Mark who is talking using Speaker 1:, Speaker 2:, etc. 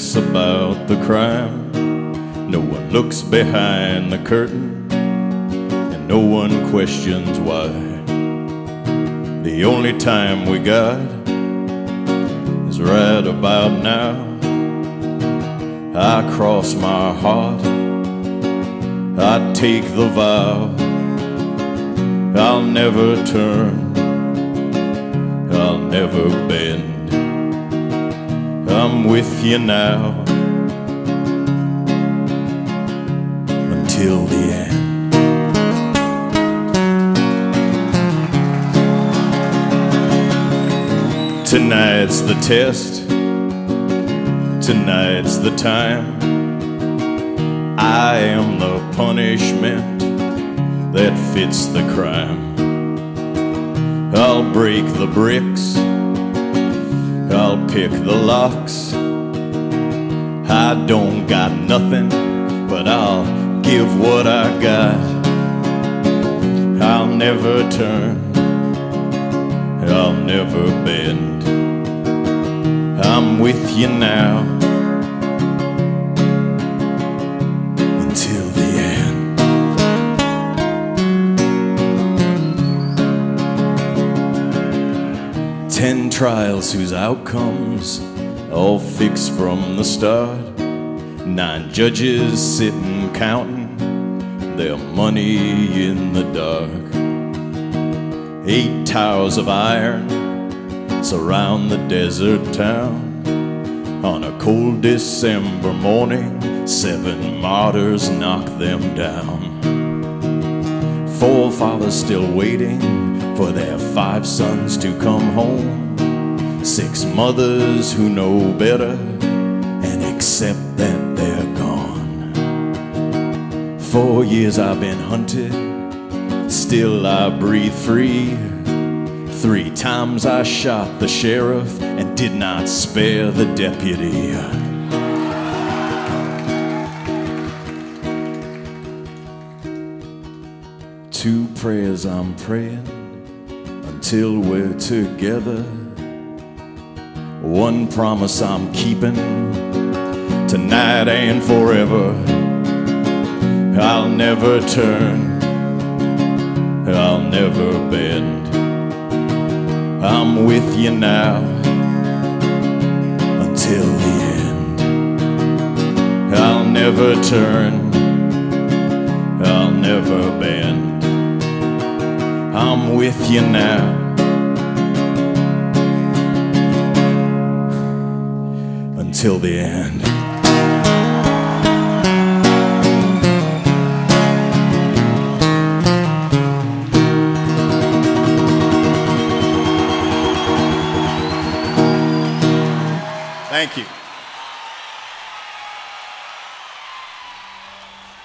Speaker 1: less about the crime. No one looks behind the curtain, and no one questions why. The only time we got is right about now. I cross my heart, I take the vow, I'll never turn, I'll never bend. I'm with you now until the end. Tonight's the test, tonight's the time. I am the punishment that fits the crime. I'll break the bricks, I'll pick the locks. I don't got nothing, but I'll give what I got. I'll never turn, I'll never bend. I'm with you now until the end. 10 trials whose outcomes all fixed from the start. 9 judges sitting counting their money in the dark. 8 towers of iron surround the desert town. On a cold December morning, 7 martyrs knock them down. 4 fathers still waiting for their 5 sons to come home. 6 mothers who know better and accept that they're gone. 4 years I've been hunted, still I breathe free. 3 times I shot the sheriff and did not spare the deputy. 2 prayers I'm praying until we're together. 1 promise I'm keeping tonight and forever. I'll never turn, I'll never bend. I'm with you now until the end. I'll never turn, I'll never bend. I'm with you now until the end. Thank you.